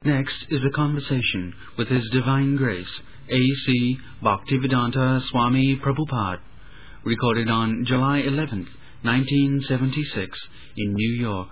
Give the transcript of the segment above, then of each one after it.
Next is a conversation with His Divine Grace, A.C. Bhaktivedanta Swami Prabhupada, recorded on July 11th, 1976, in New York.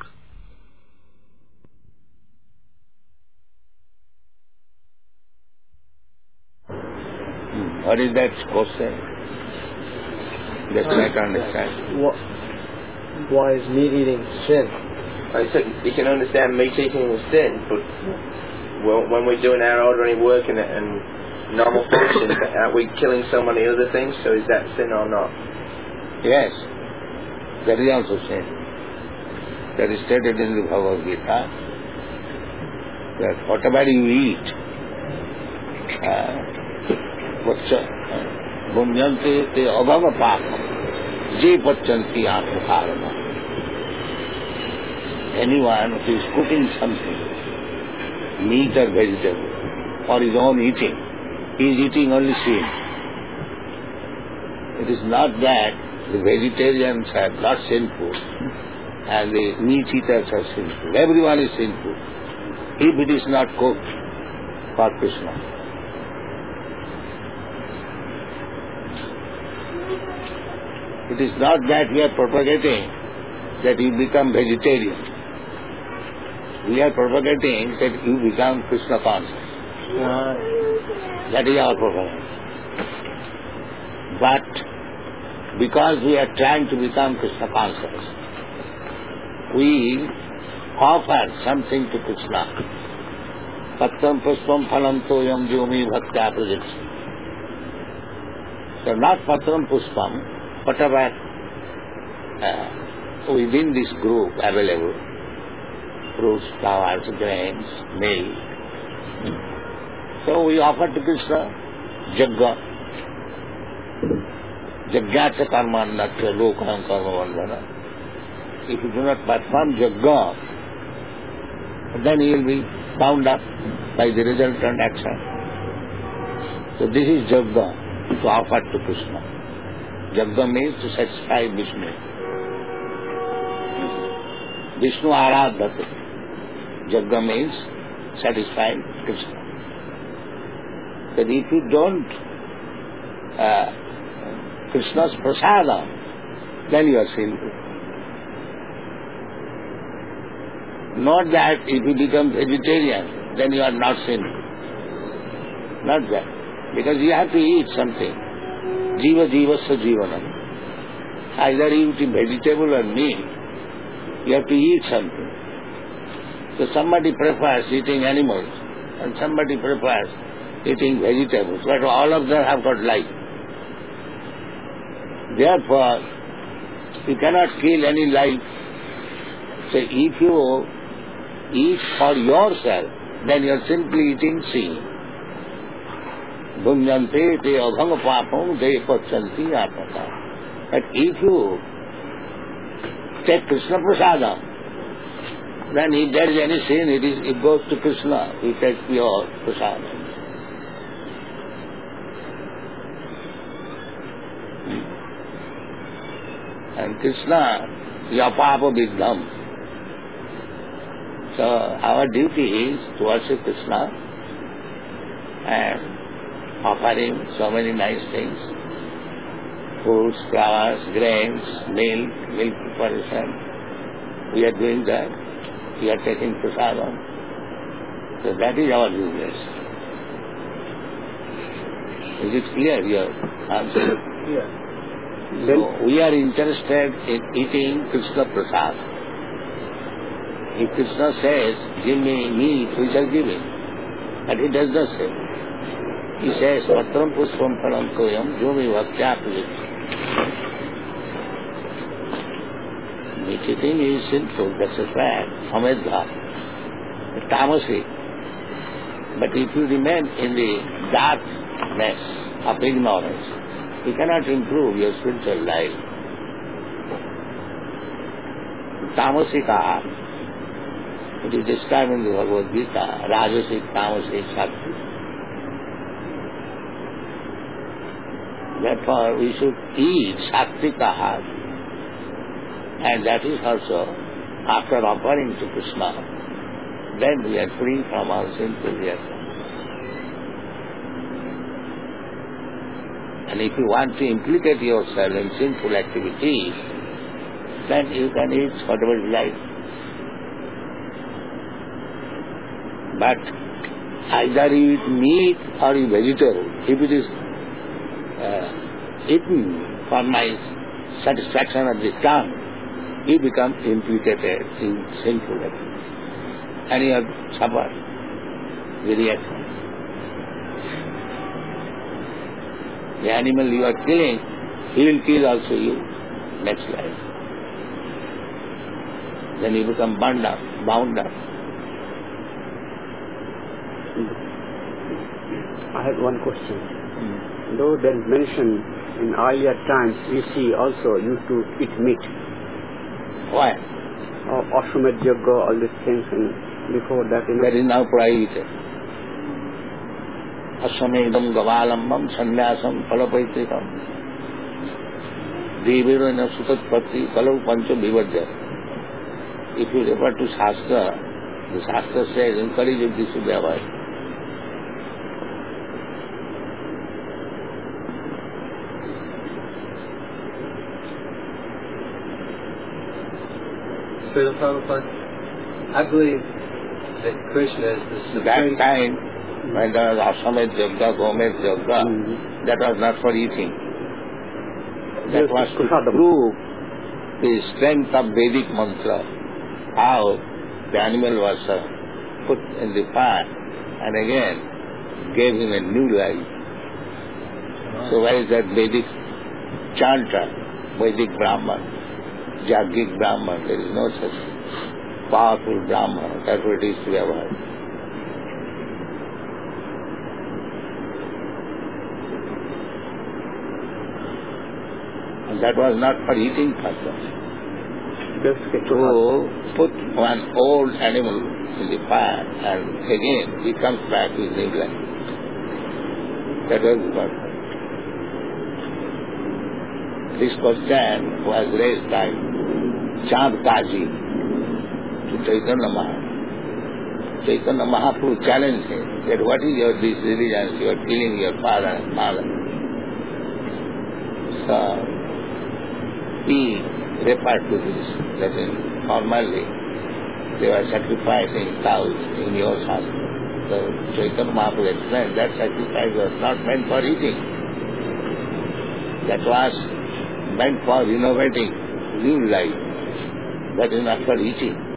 What is that question? Just try to understand. Why is meat eating sin? I said you can understand meat eating is sin, but when we're doing our ordinary work and normal functions, aren't we killing so many other things? So is that sin or not? Yes, that is also sin. That is stated in the Bhagavad Gita, that whatever you eat, bhunjante te abhava papam, je pachanti atmakarma. Anyone who is cooking something, meat or vegetable, for his own eating, he is eating only sin. It is not that the vegetarians are not sinful and the meat eaters are sinful. Everyone is sinful if it is not cooked for Krishna. It is not that we are propagating that you become vegetarian. We are propagating that you become Krishna conscious. That is our propaganda. But because we are trying to become Krishna conscious, we offer something to Krishna. Patram pushpam phalam toyam jyomi bhaktya prajakti. So not patram pushpam, whatever within this group available, fruits, flowers, grains, milk. So we offer to Krishna Jagga. Jaggatya karmannatya lokam karma bandhana. If you do not perform Jagga, then you will be bound up by the resultant action. So this is Jagga, to offer to Krishna. Jagga means to satisfy Vishnu. Vishnu aradhate. Jagga means satisfy Krishna. But if you don't Krishna's prasada, then you are sinful. Not that if you become vegetarian, then you are not sinful. Not that. Because you have to eat something. Jiva jivasya jivanam. Either you eat vegetable or meat, you have to eat something. So somebody prefers eating animals and somebody prefers eating vegetables, but all of them have got life. Therefore, you cannot kill any life. So if you eat for yourself, then you are simply eating sin. Bhunjante te abhanga papam de pachanti atmaka. But if you take Krishna prasada, then if there is any sin, it goes to Krishna. We take pure prasada. And Krishna, yapapa vidham. So our duty is to worship Krishna and offer him so many nice things. Fruits, flowers, grains, milk preparation. We are doing that. We are taking prasadam. So that is our business. Is it clear, your answer? Yeah. So we are interested in eating Krishna prasad. If Krishna says, give me meat, we shall give him. But he does not say. He says, patram pushpam phalam toyam jyomi bhaktya prajakti. Meat eating is sinful, that's a fact, amedha, tamasic. But if you remain in the darkness of ignorance, you cannot improve your spiritual life. Tamasika, it is described in the Bhagavad Gita, Rajasic, Tamasic, Sattvic. Therefore, we should eat Sattvic ahar, and that is also after offering to Krishna. then we are free from all sinful reactions. And if you want to implicate yourself in sinful activities, then you can eat whatever you like. But either you eat meat or you vegetable. If it is eaten for my satisfaction of the tongue, you become implicated in sinful activities. And you have suffered the reaction. The animal you are killing, he will kill also you next life. Then you become bound up. I have one question. Though there is mention in earlier times, we see also used to eat meat. Why? Ashwamedh Yajna, all these things, and before that, that is now prohibited. Aswamedham gavalambam sannyasam phalapaitrikam devirana sutatpatti kalau pancha vivajya. If you refer to Shastra, the Shastra says, encourage if this should be avoided. Srila Prabhupada, I believe that Krishna is the supreme... That time, when there was Ashwamedh Yajna, Gomedh Yajna, that was not for eating. That was to prove the strength of Vedic mantra, how the animal was put in the fire and again gave him a new life. So where is that Vedic chanter, Vedic Brahman, Jaggic Brahman? There is no such powerful Brahman. That's what it is to be avoided. And that was not for eating purpose. To put one old animal in the fire and again he comes back with new life. That was the purpose. This question was raised by Chand Kaji to Chaitanya Mahaprabhu. Chaitanya Mahaprabhu challenged him that what is your this religion? You are killing your father and mother. So he referred to this, that formerly they were sacrificing cows in your house. So Chaitanya Mahaprabhu explained that sacrifice was not meant for eating. That was meant for renovating new life. That is not for eating.